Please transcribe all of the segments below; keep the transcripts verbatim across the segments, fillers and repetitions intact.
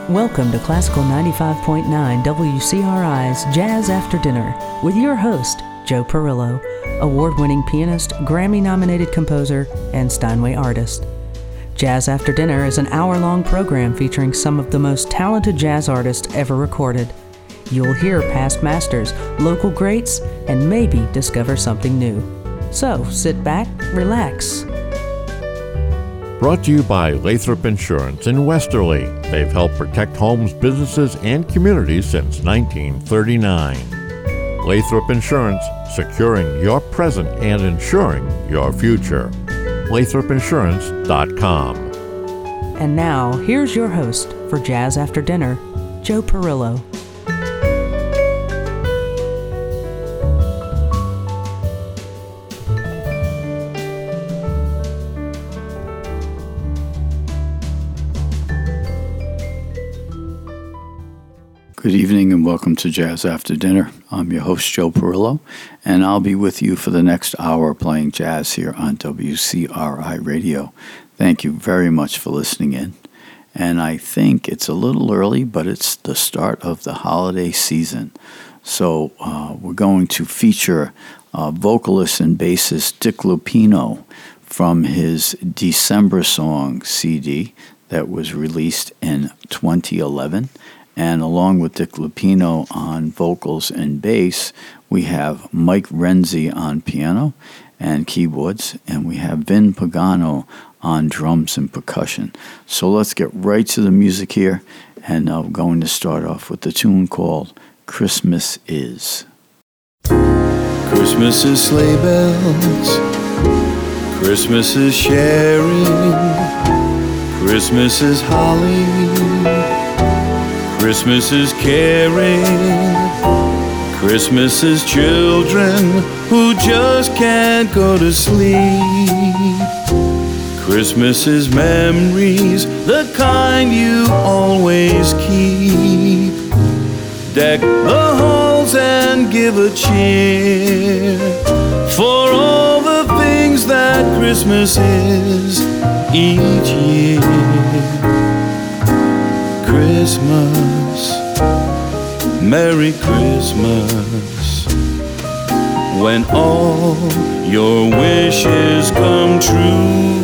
Welcome to Classical ninety-five point nine W C R I's Jazz After Dinner with your host, Joe Perillo, award-winning pianist, Grammy-nominated composer, and Steinway artist. Jazz After Dinner is an hour-long program featuring some of the most talented jazz artists ever recorded. You'll hear past masters, local greats, and maybe discover something new. So, sit back, relax. Brought to you by Lathrop Insurance in Westerly. They've helped protect homes, businesses, and communities since nineteen thirty-nine. Lathrop Insurance, securing your present and insuring your future. Lathrop Insurance dot com. And now, here's your host for Jazz After Dinner, Joe Perillo. Good evening and welcome to Jazz After Dinner. I'm your host, Joe Perillo, and I'll be with you for the next hour playing jazz here on W C R I Radio. Thank you very much for listening in. And I think it's a little early, but it's the start of the holiday season. So uh, we're going to feature uh, vocalist and bassist Dick Lupino from his December Song C D that was released in twenty eleven. And along with Dick Lupino on vocals and bass, we have Mike Renzi on piano and keyboards, and we have Vin Pagano on drums and percussion. So let's get right to the music here, and I'm going to start off with the tune called Christmas Is. Christmas is sleigh bells, Christmas is sharing, Christmas is holly, Christmas is caring, Christmas is children who just can't go to sleep. Christmas is memories, the kind you always keep. Deck the halls and give a cheer for all the things that Christmas is each year. Christmas, Merry Christmas, when all your wishes come true.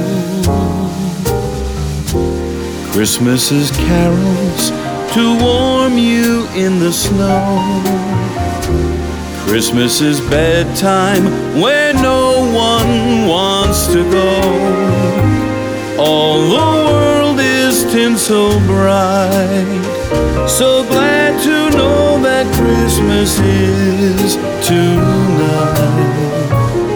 Christmas is carols to warm you in the snow. Christmas is bedtime where no one wants to go. All the world is tinsel bright, so glad to know that Christmas is tonight.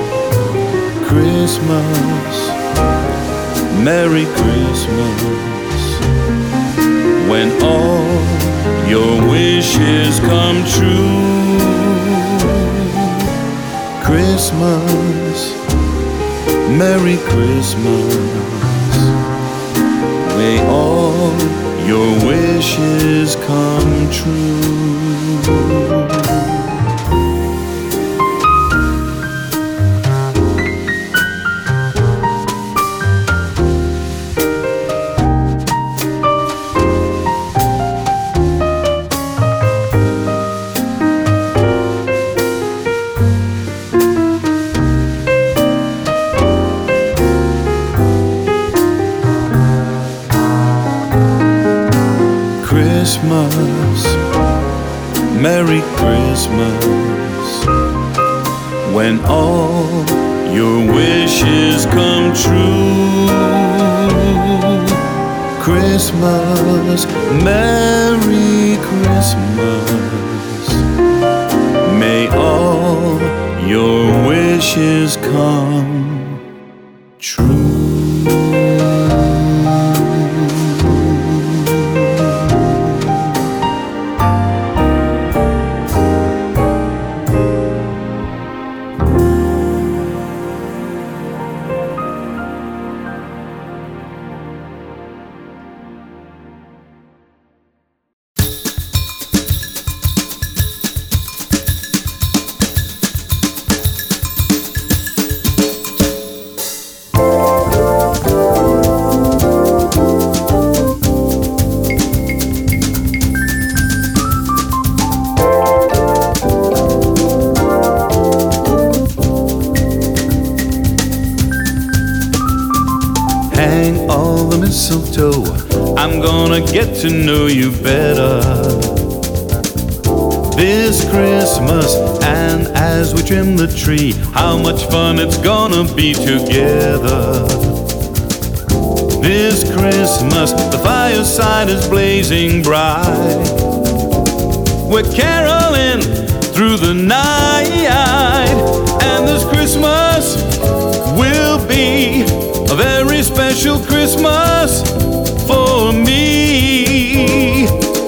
Christmas, Merry Christmas, when all your wishes come true. Christmas, Merry Christmas, may all your wishes come true. Christmas, Merry Christmas, when all your wishes come true. Christmas, Merry Christmas, may all your wishes come true. Thank you. mistletoe, I'm gonna get to know you better this Christmas. And as we trim the tree, how much fun it's gonna be together this Christmas. The fireside is blazing bright, we're caroling through the night, and this Christmas will be a very special Christmas for me.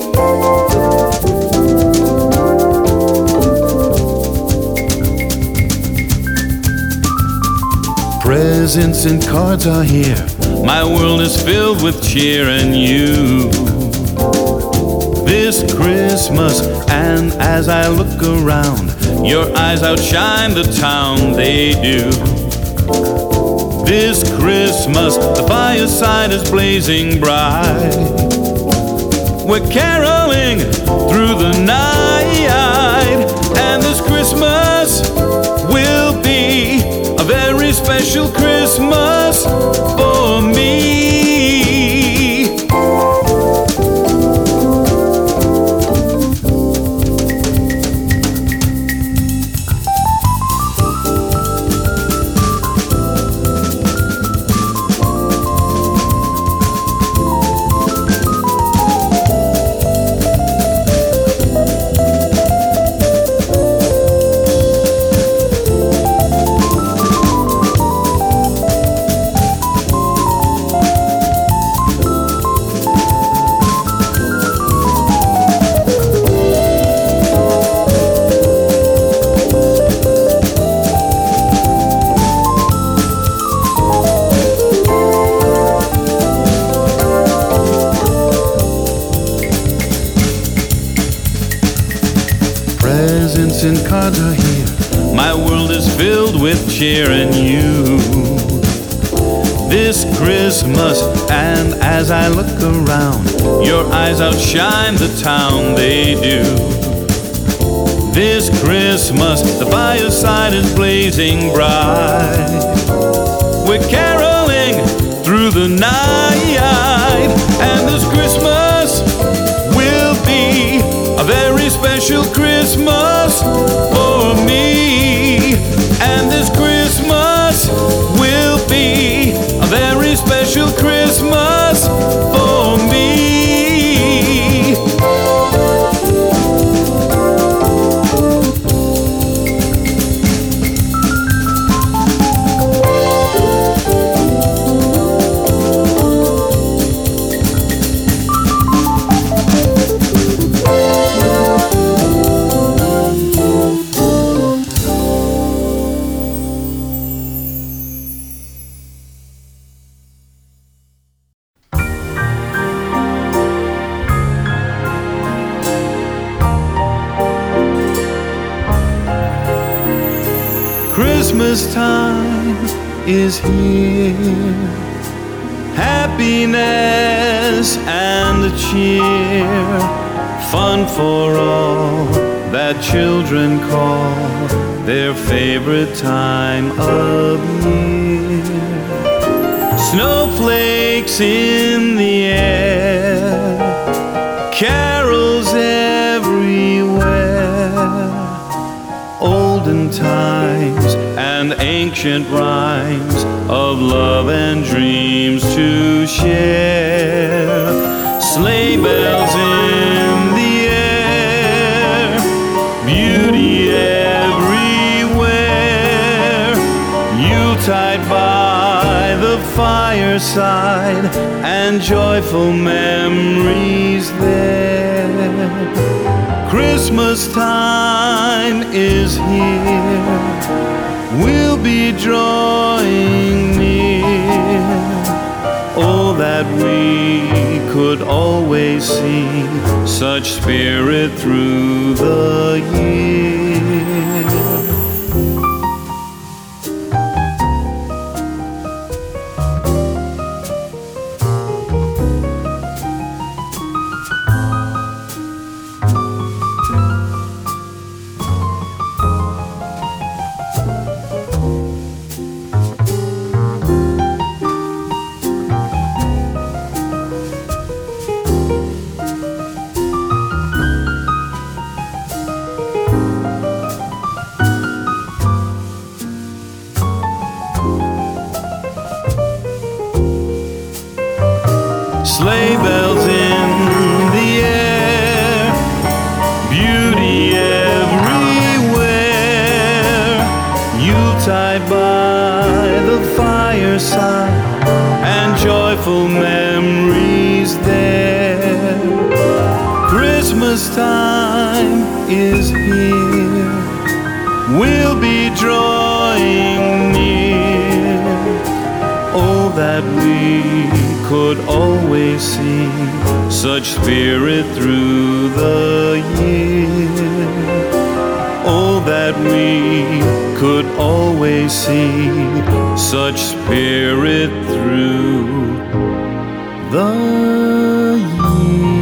Presents and cards are here, my world is filled with cheer and you this Christmas. And as I look around, your eyes outshine the town, they do this Christmas. The fireside is blazing bright, we're caroling through the night, and this Christmas will be a very special Christmas for me. Presents and cards are here, my world is filled with cheer and you this Christmas. And as I look around, your eyes outshine the town, they do this Christmas. The fireside is blazing bright, we're caroling through the night, and this Christmas will be a very special Christmas for me. And this Christmas will be a very special Christmas for me. Christmas time is here, happiness and cheer, fun for all that children call their favorite time of year. Snowflakes in the air, carols everywhere, olden times and ancient rhymes of love and dreams to share. Sleigh bells in the air, beauty everywhere, Yuletide by the fireside, and joyful memories there. Christmas time is here, we'll be drawing near. Oh, that we could always see such spirit through the year. sleigh bells in the air, beauty everywhere, Yuletide by the fireside, and joyful memories there. Christmas time is here, we'll be drawing near. Oh, that we could always see such spirit through the year. Oh, that we could always see such spirit through the year.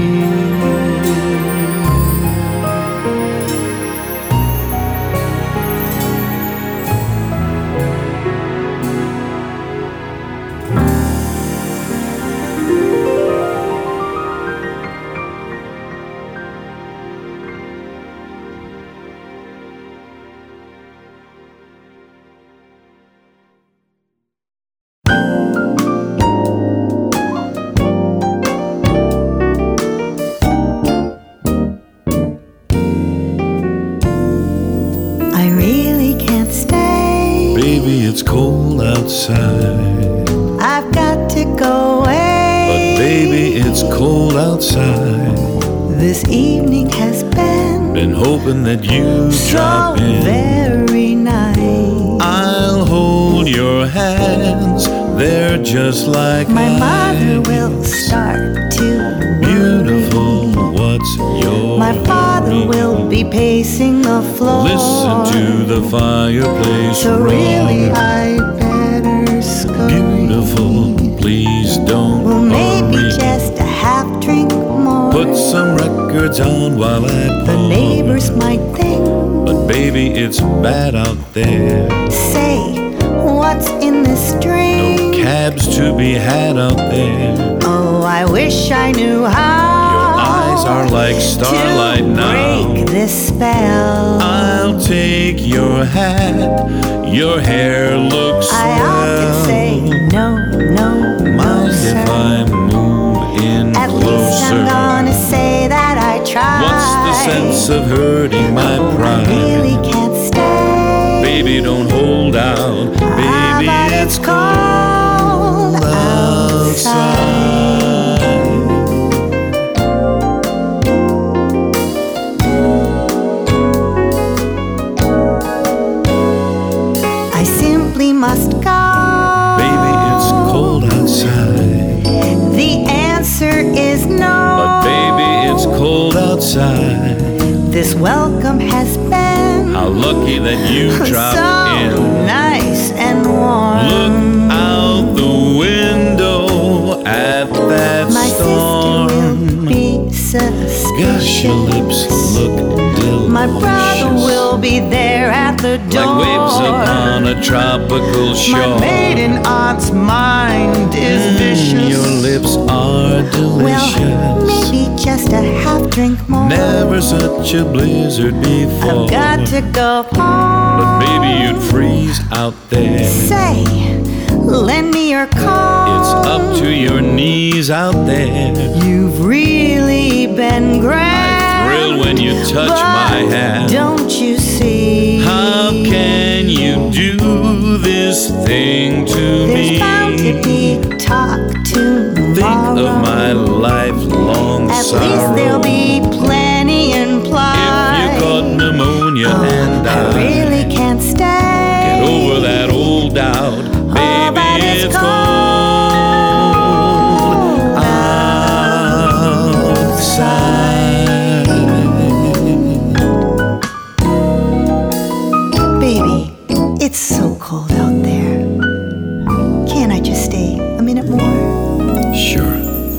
It's cold outside. I've got to go away. But baby, it's cold outside. This evening has been Been hoping that you so drop in. very nice. I'll hold your hands. They're just like My mother ice. will start to Beautiful, worry. what's your My father worry? will be pacing the floor. Listen to the fireplace So roar. really I better scurry. Beautiful, please don't Well, maybe hurry. just a half drink more. Put some records on while I pour. The neighbors might think, But baby, it's bad out there. say, what's in this drink? No cabs to be had out there. Oh, I wish I knew how. Your eyes are like starlight to now. break this spell. I'll take your hat. Your hair looks I often swell. say no, no, no, Mind sir. if I move in At closer? least I'm gonna say that I tried. What's the sense of hurting my Oh, pride? I really can't stay. Baby, don't hold out. Ah, Baby, but it's it's cold outside. I simply must go. Baby, it's cold outside. The answer is no. But baby, it's cold outside. This welcome has been How lucky that you dropped so in. nice and warm. Look out the window at that My storm. sister will be suspicious. Gosh, your lips look delicious. My brother will be there at the door. like waves upon a tropical shore. My maiden aunt's mind is Mm, vicious. your lips are delicious. Well, maybe just a half drink more. Never such a blizzard before. I've got to go home. But baby, you'd freeze out there. Say, lend me your coat. It's up to your knees out there. You've really been grand. I thrill when you touch but my hand. Don't you see? How can you do this thing to There's me? bound to be talk tomorrow. Think of my lifelong At sorrow. least there'll be plenty implied. If you caught pneumonia Oh, and I died, really can't stay. get over that old doubt, baby. but it's it's cold cold outside. Baby, it's so cold out there. Can't I just stay a minute more? Sure.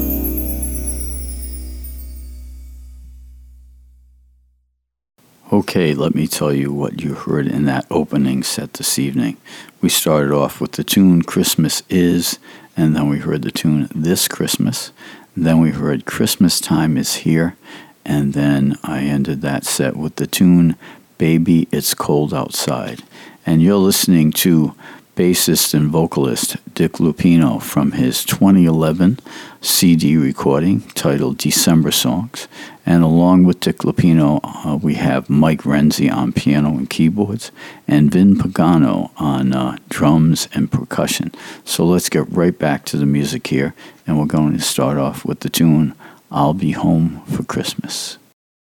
Okay, let me tell you what you heard in that opening set this evening. We started off with the tune Christmas Is, and then we heard the tune This Christmas. Then we heard Christmas Time Is Here, and then I ended that set with the tune Baby It's Cold Outside. And you're listening to bassist and vocalist Dick Lupino from his twenty eleven C D recording titled December Songs. And along with Dick Lupino, uh, we have Mike Renzi on piano and keyboards and Vin Pagano on uh, drums and percussion. So let's get right back to the music here, and we're going to start off with the tune I'll Be Home for Christmas.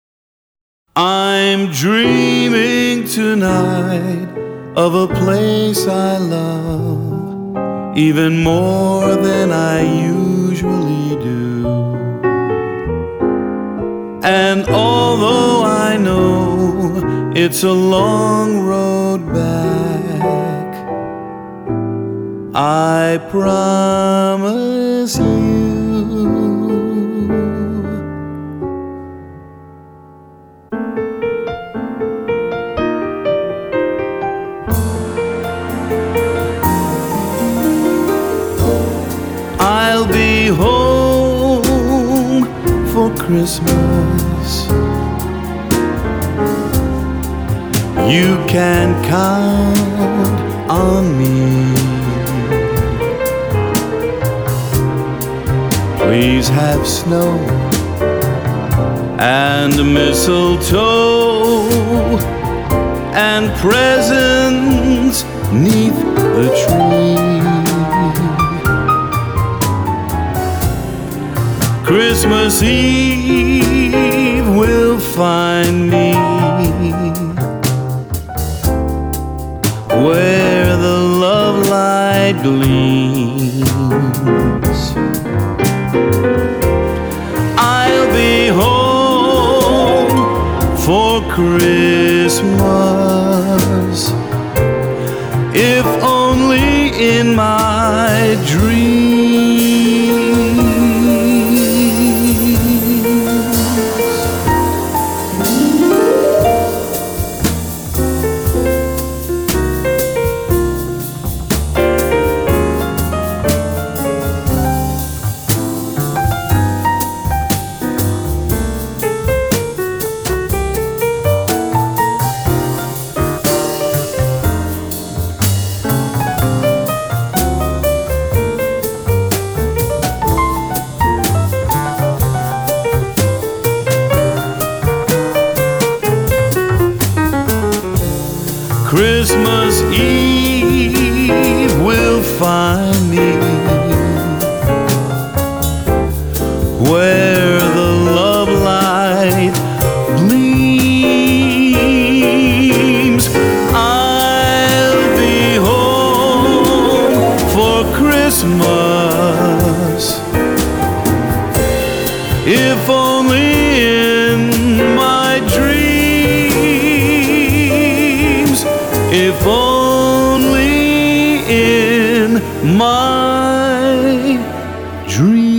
I'm dreaming tonight of a place I love, even more than I usually do. And although I know it's a long road back, I promise you I'll be home for Christmas. You can count on me. Please have snow and mistletoe and presents 'neath the tree. Christmas Eve will find me where the love light gleams. I'll be home for Christmas, if only in my dreams. Christmas Eve will find me where the love light gleams. I'll be home for Christmas, if only in my dreams, if only in my dreams.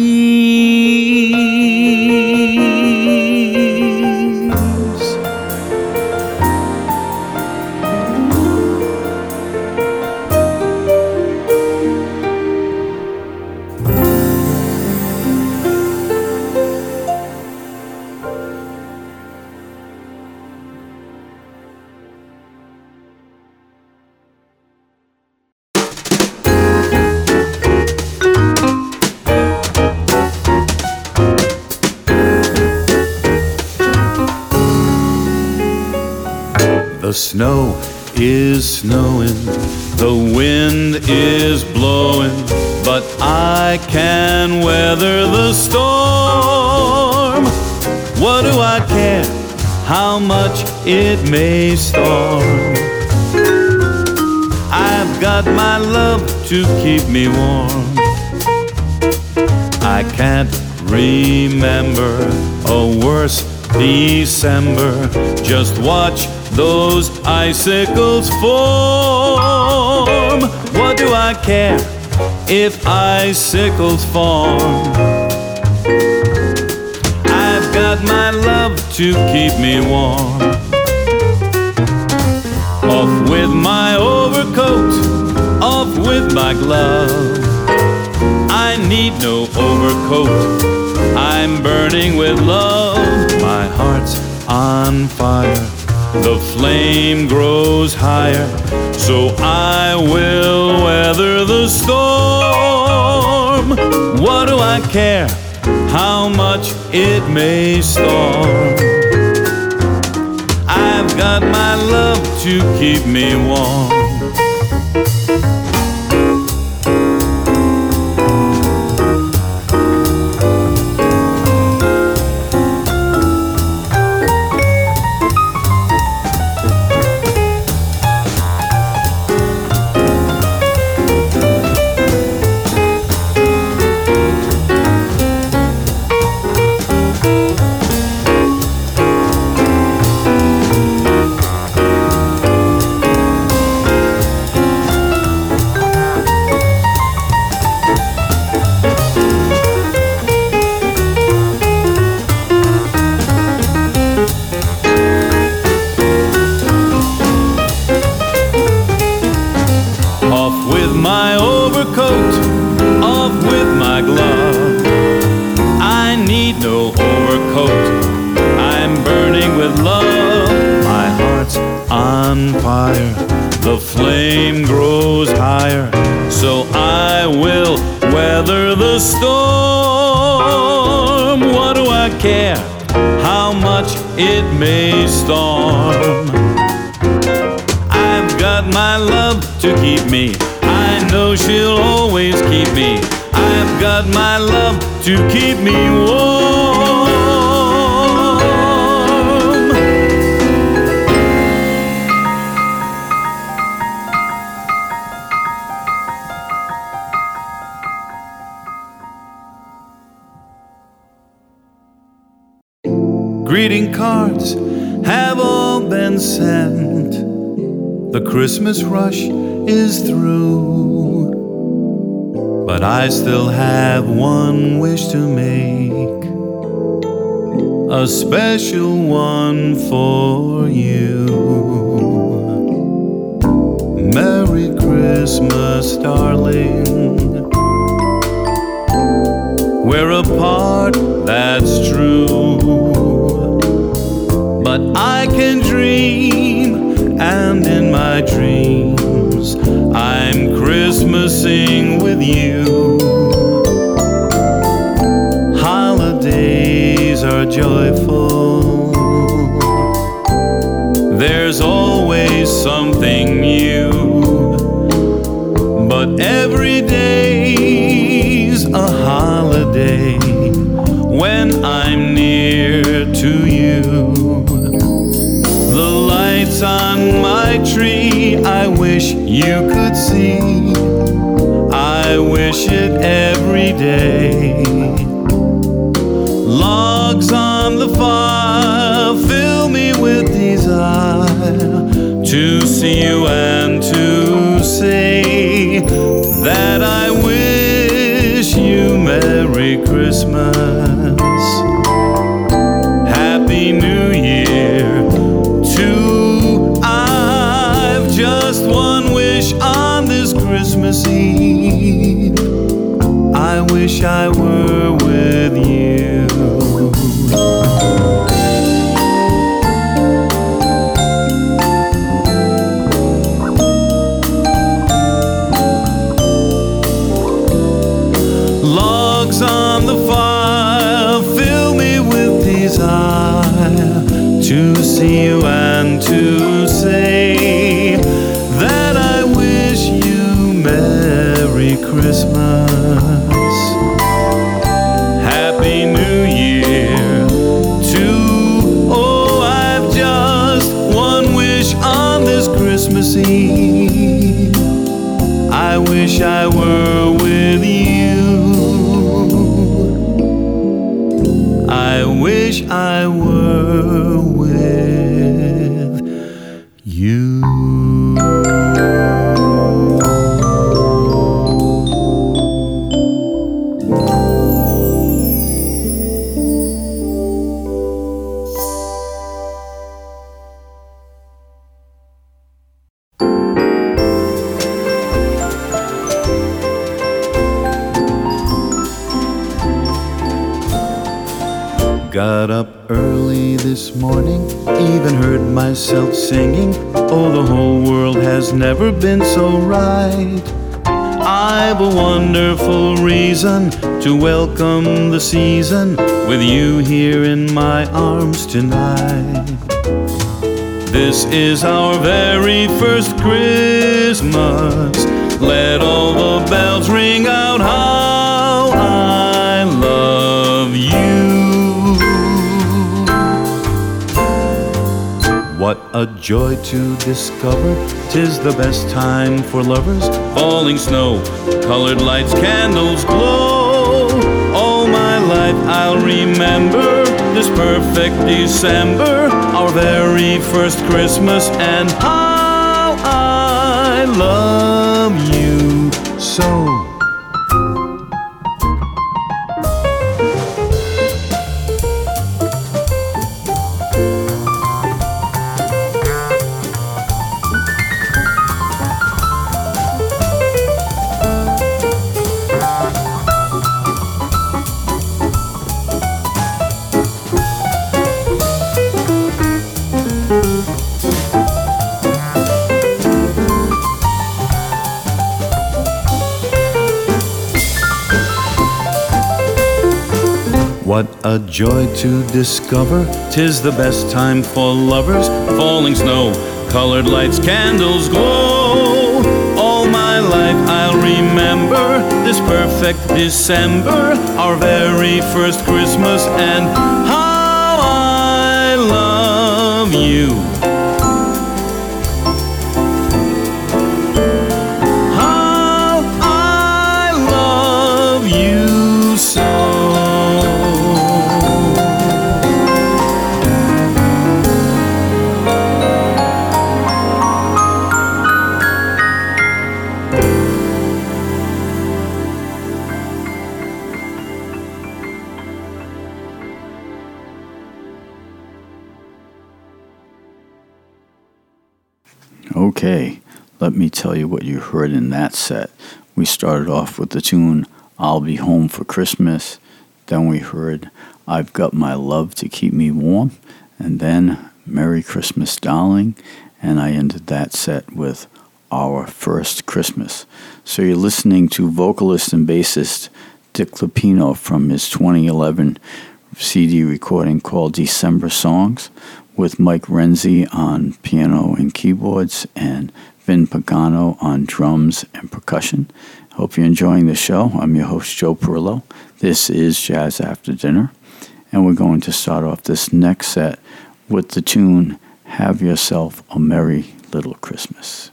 The snow is snowing, the wind is blowing, but I can weather the storm. What do I care how much it may storm? I've got my love to keep me warm. I can't remember a worse December. Just watch those icicles form. What do I care if icicles form? I've got my love to keep me warm. Off with my overcoat, off with my glove. I need no overcoat, I'm burning with love. My heart's on fire, the flame grows higher, so I will weather the storm. What do I care how much it may storm? I've got my love to keep me warm. The flame grows higher, so I will weather the storm. What do I care how much it may storm? I've got my love to keep me, I know she'll always keep me. I've got my love to keep me warm. Greeting cards have all been sent. The Christmas rush is through, but I still have one wish to make, a special one for you. Merry Christmas, darling. We're apart, that's true, but I can dream, and in my dreams I'm Christmasing with you. Holidays are joyful, there's always something new, but every day's a holiday when I'm near to you. The lights on my tree, I wish you could see. I wish it every day. Logs on the fire fill me with desire to see you and to say that I wish you Merry Christmas, Happy New Year too. I've just one wish on this Christmas Eve, I wish I were with you. Logs on the fire fill me with desire to see you and to say that I wish you Merry Christmas, Happy New Year too. Oh, I've just one wish on this Christmas Eve, I wish I were with you. I wish I were with you. Got up early this morning, even heard myself singing. Oh, the whole world has never been so right. I've a wonderful reason to welcome the season with you here in my arms tonight. This is our very first Christmas. Let all the bells ring out how I love you. What a joy to discover 'tis the best time for lovers. Falling snow, colored lights, candles glow. All my life I'll remember this perfect December, our very first Christmas, and how I love you so. What a joy to discover 'tis the best time for lovers. Falling snow, colored lights, candles glow. All my life I'll remember this perfect December, our very first Christmas, and how I love you. How I love you so. Okay, let me tell you what you heard in that set. We started off with the tune I'll Be Home for Christmas. Then we heard I've Got My Love to Keep Me Warm. And then Merry Christmas, Darling. And I ended that set with Our First Christmas. So you're listening to vocalist and bassist Dick Lupino from his twenty eleven C D recording called December Songs, with Mike Renzi on piano and keyboards and Vin Pagano on drums and percussion. Hope you're enjoying the show. I'm your host, Joe Perillo. This is Jazz After Dinner, and we're going to start off this next set with the tune Have Yourself a Merry Little Christmas.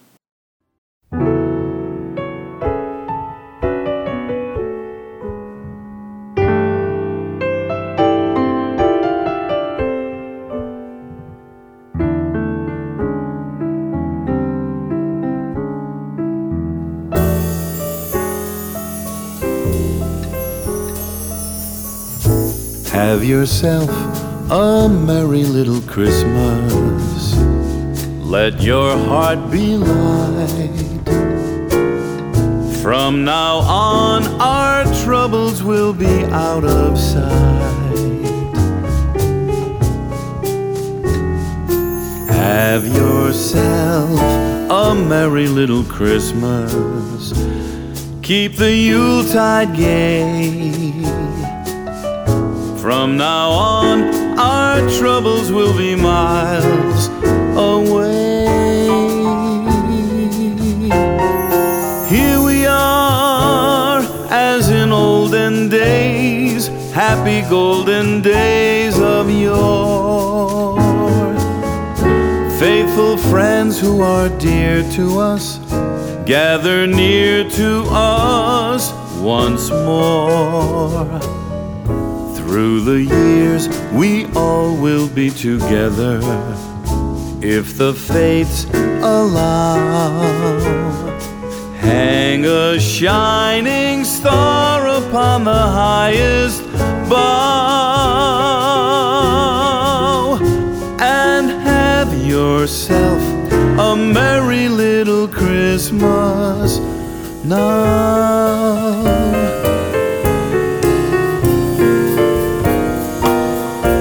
Have yourself a merry little Christmas. Let your heart be light. From now on, our troubles will be out of sight. Have yourself a merry little Christmas. Keep the Yuletide gay. From now on, our troubles will be miles away. Here we are, as in olden days, happy golden days of yore. Faithful friends who are dear to us, gather near to us once more. Through the years, we all will be together, if the fates allow. Hang a shining star upon the highest bough, and have yourself a merry little Christmas now.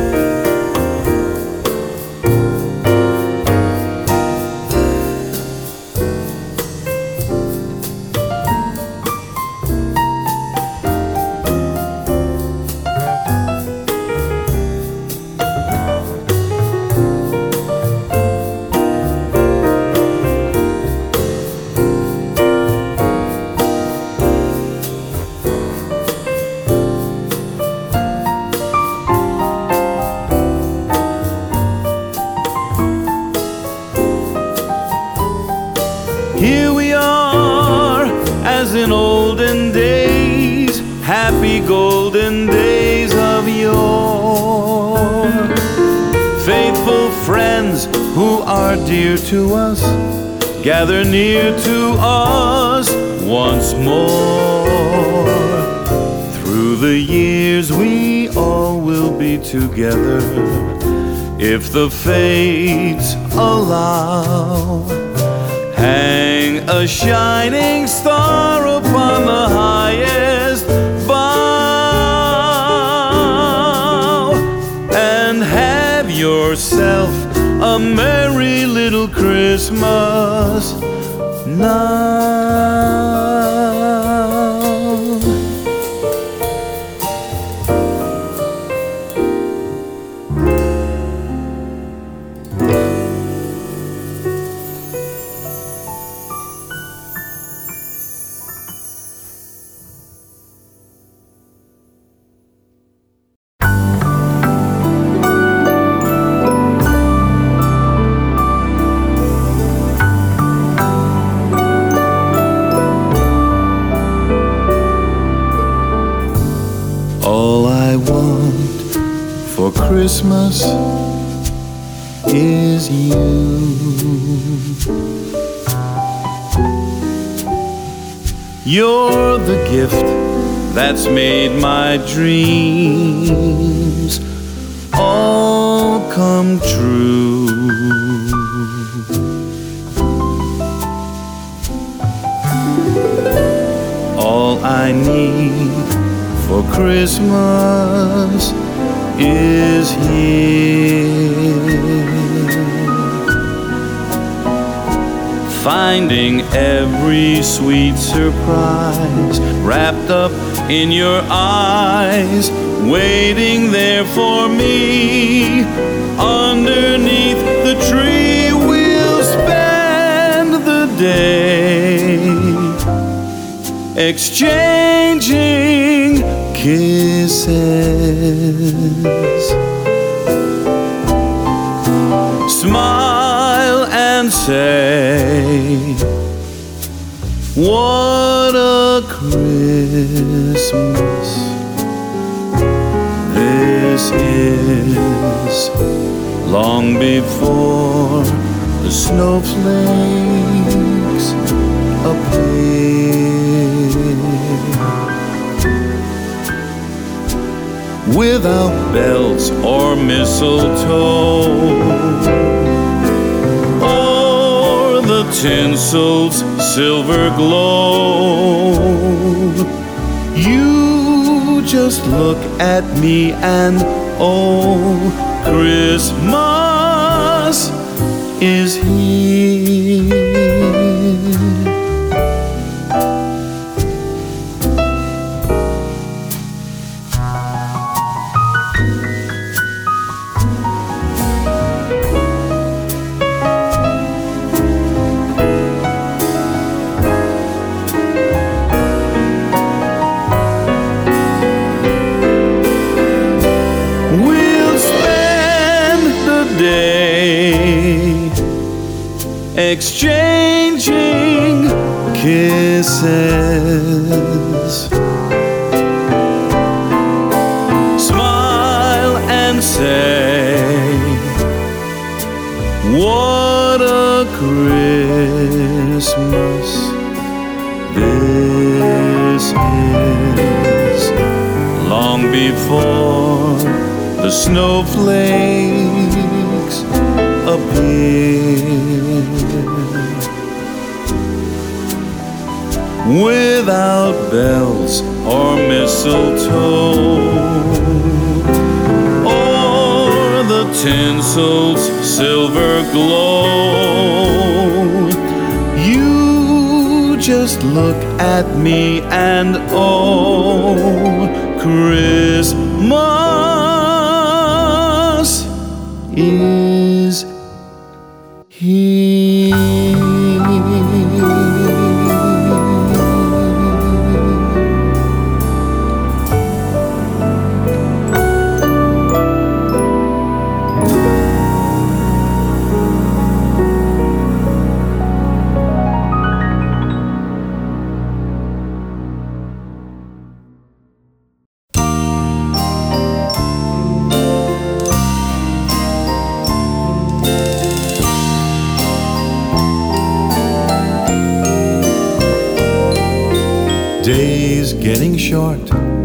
happy golden days of yore. Faithful friends who are dear to us, gather near to us once more. Through the years we all will be together, if the fates allow. Hang a shining star upon the highest bough, and have yourself a merry little Christmas now. All I want for Christmas is you. You're the gift that's made my dreams all come true. All I need for Christmas is here. Finding every sweet surprise wrapped up in your eyes, waiting there for me. Underneath the tree we'll spend the day, exchanging kisses. Smile and say, what a Christmas this is. Long before the snowflakes appear, without bells or mistletoe, or the tinsel's silver glow. You just look at me and oh, Christmas is here. Exchanging kisses. Smile and say, what a Christmas this is. Long before the snowflakes appear, without bells or mistletoe, or the tinsel's silver glow. You just look at me and oh, Christmas is here. days getting short,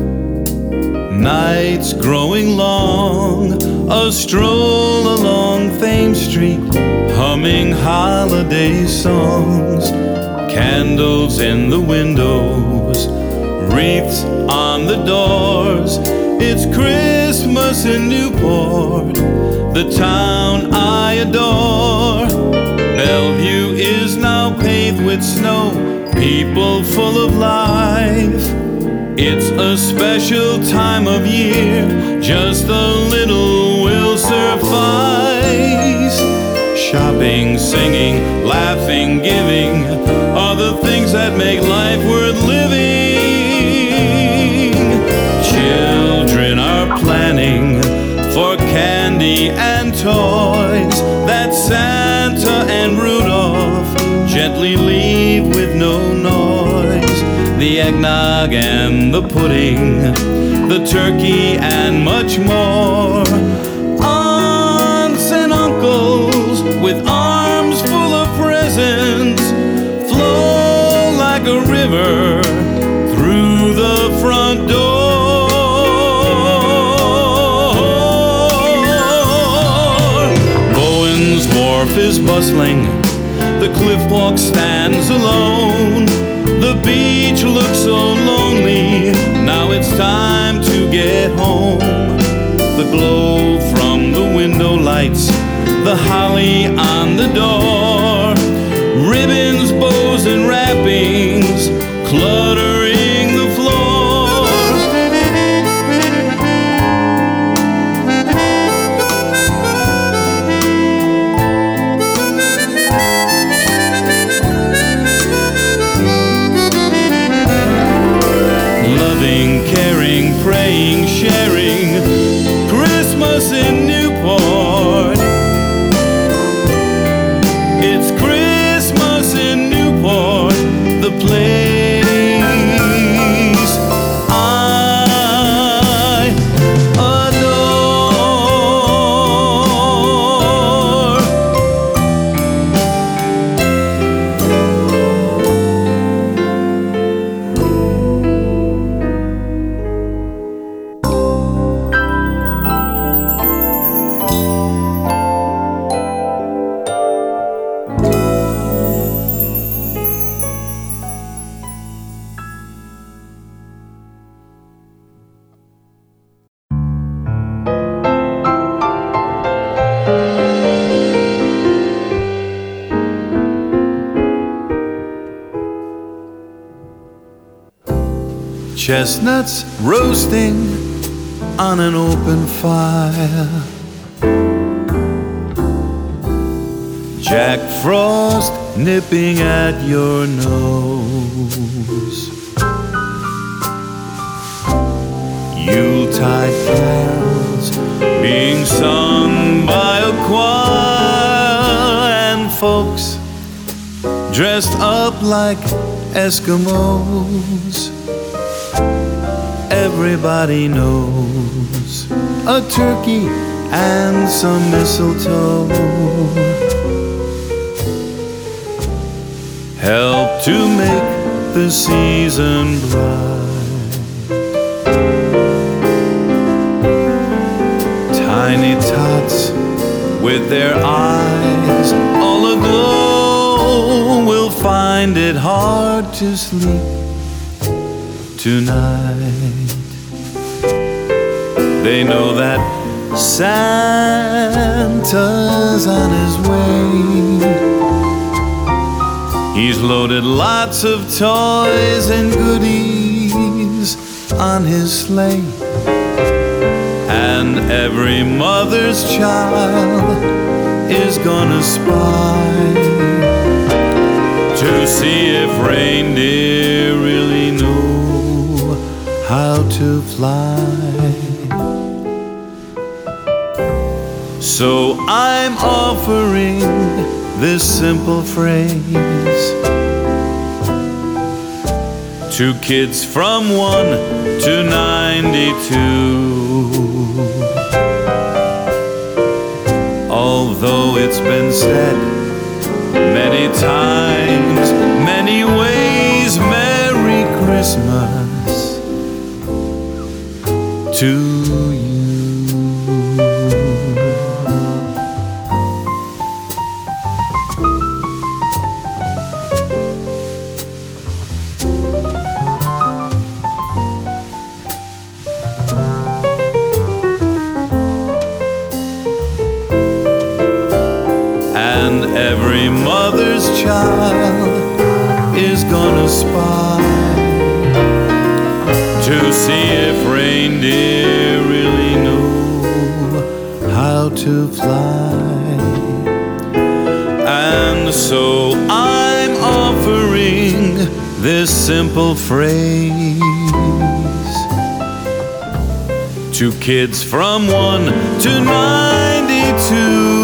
nights growing long, a stroll along Thames Street, humming holiday songs, candles in the windows, wreaths on the doors. It's Christmas in Newport, the town I adore. Bellevue is now paved with snow, people full of life. It's a special time of year, just a little will suffice. Shopping, singing, laughing, giving are the things that make life worth living. Children are planning for candy and toys that Santa and Rudolph gently leave with no noise. The eggnog and the pudding, the turkey and much more. Aunts and uncles with arms full of presents flow like a river through the front door. Bowen's Wharf is bustling, the cliff walk stands alone. The beach looks so lonely, now it's time to get home. The glow from the window lights, the holly on the door, ribbons, bows, and wrappings cluttering the floors. Loving, caring, praying, sharing, Christmas in Newport. It's Christmas in Newport, the place I adore. Chestnuts roasting on an open fire, Jack Frost nipping at your nose, Yuletide carols being sung by a choir, and folks dressed up like Eskimos. Everybody knows a turkey and some mistletoe help to make the season bright. Tiny tots with their eyes all aglow will find it hard to sleep tonight. They know that Santa's on his way. He's loaded lots of toys and goodies on his sleigh, and every mother's child is gonna spy to see if reindeer really know how to fly. So I'm offering this simple phrase to kids from one to ninety-two. Although it's been said many times, many ways, Merry Christmas to you. And every mother's child is gonna spy to see if reindeer really know how to fly. And so I'm offering this simple phrase to kids from one to ninety-two.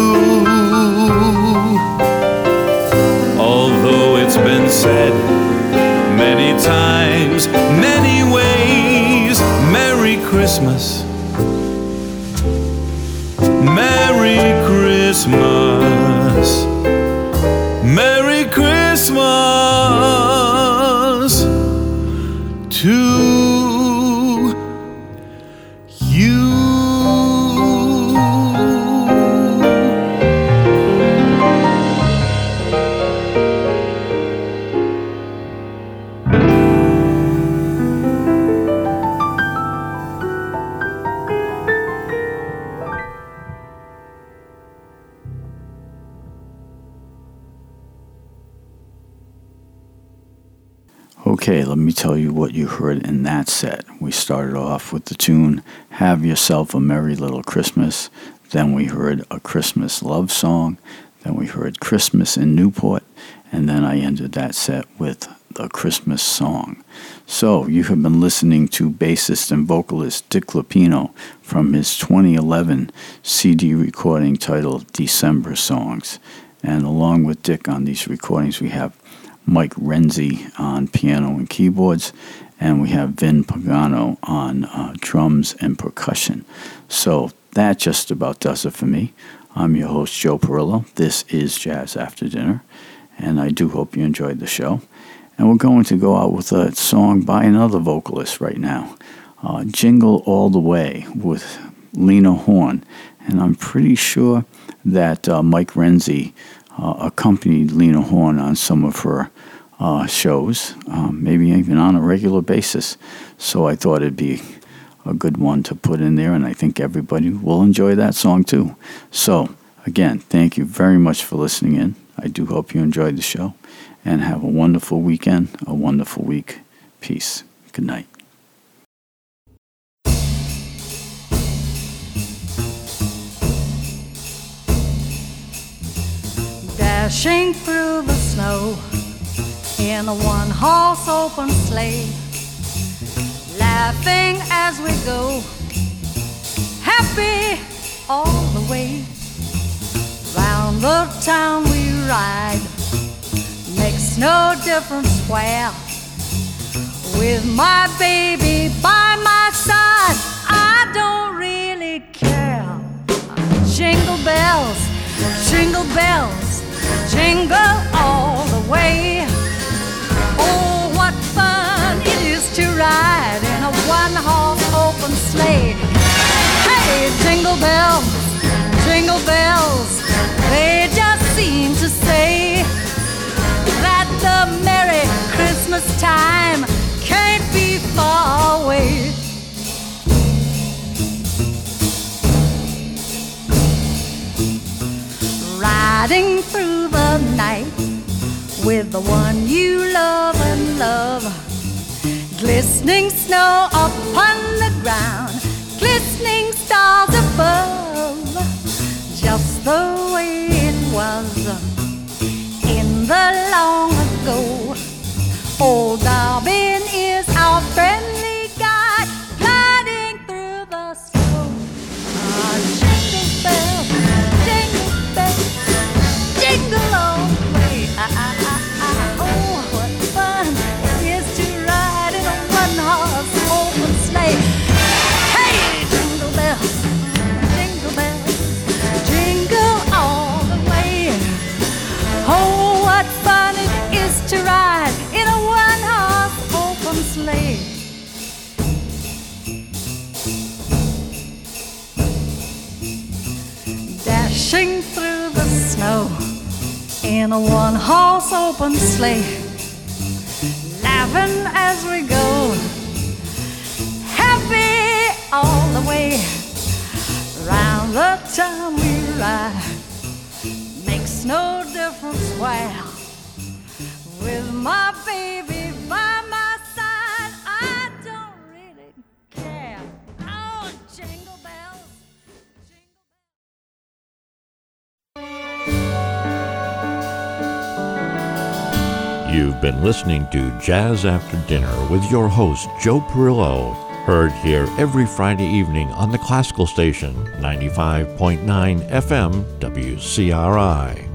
Although it's been said many times, many ways, Merry Christmas, Merry Christmas, Merry Christmas to you. Okay, let me tell you what you heard in that set. We started off with the tune Have Yourself a Merry Little Christmas. Then we heard A Christmas Love Song. Then we heard Christmas in Newport. And then I ended that set with The Christmas Song. So you have been listening to bassist and vocalist Dick Lupino from his twenty eleven C D recording titled December Songs. And along with Dick on these recordings, we have Mike Renzi on piano and keyboards, and we have Vin Pagano on uh, drums and percussion. So that just about does it for me. I'm your host, Joe Perillo. This is Jazz After Dinner, and I do hope you enjoyed the show. And we're going to go out with a song by another vocalist right now, uh, Jingle All the Way with Lena Horne. And I'm pretty sure that uh, Mike Renzi uh, accompanied Lena Horne on some of her uh, shows, um, maybe even on a regular basis. So I thought it'd be a good one to put in there, and I think everybody will enjoy that song too. So, again, thank you very much for listening in. I do hope you enjoyed the show, and have a wonderful weekend, a wonderful week. Peace. Good night. Dashing through the snow in a one-horse open sleigh, laughing as we go, happy all the way. Round the town we ride, makes no difference where. With my baby by my side, I don't really care. Jingle bells, jingle bells, jingle all the way. Oh, what fun it is to ride in a one-horse open sleigh. Hey, jingle bells, jingle bells, they just seem to say that the Merry Christmas time can't be far away. Riding through the night with the one you love and love, glistening snow upon the ground, glistening stars above, just the way it was in the long ago. Old Darwin is our friendly guide, gliding through the snow. Ah, jingle bells, jingle bells, jingle all the way. Ah, ah, ah, ah. Oh, what fun it is to ride in a one-horse open sleigh. Hey, jingle bells, jingle bells, jingle all the way. Oh, what fun it is to ride in a one-horse dashing through the snow in a one-horse open sleigh, laughing as we go, happy all the way. Round the town we ride, makes no difference where. With my baby by my side, I don't really care. Oh, jingle bells, jingle bells. You've been listening to Jazz After Dinner with your host, Joe Perillo, heard here every Friday evening on the classical station, ninety-five point nine F M W C R I.